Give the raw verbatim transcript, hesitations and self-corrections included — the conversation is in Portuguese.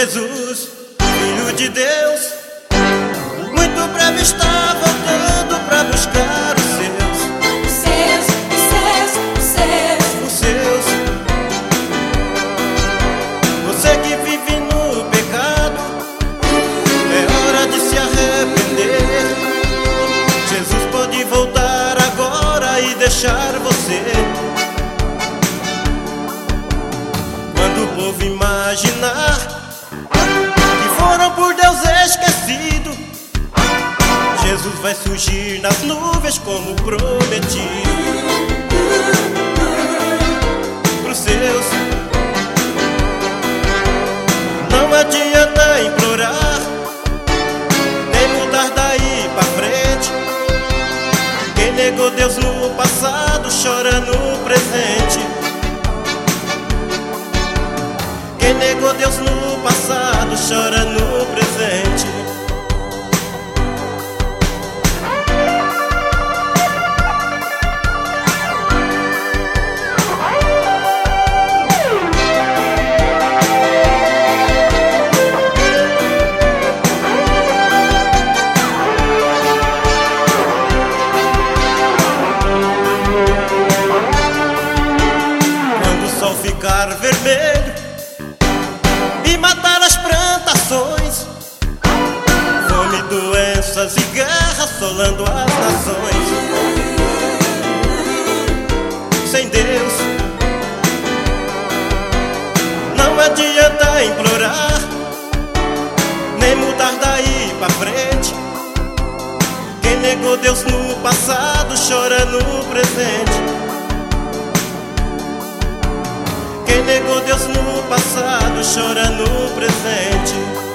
Jesus, Filho de Deus, muito breve está voltando para buscar os seus. Os seus, os seus, os seus. Os seus. Você que vive no pecado, é hora de se arrepender. Jesus pode voltar agora e deixar você. Quando o povo imaginar que foram por Deus esquecidos, Jesus vai surgir nas nuvens como prometido. Pros seus não adianta implorar, nem mudar daí pra frente. Quem negou Deus no passado chora no presente. Quem negou Deus no passado chora no presente. Quando o sol ficar vermelho e matar as plantações, fome, doenças e guerra assolando as nações. Sem Deus não adianta implorar, nem mudar daí pra frente. Quem negou Deus no passado chora no presente. Quem negou Deus no passado chora no presente.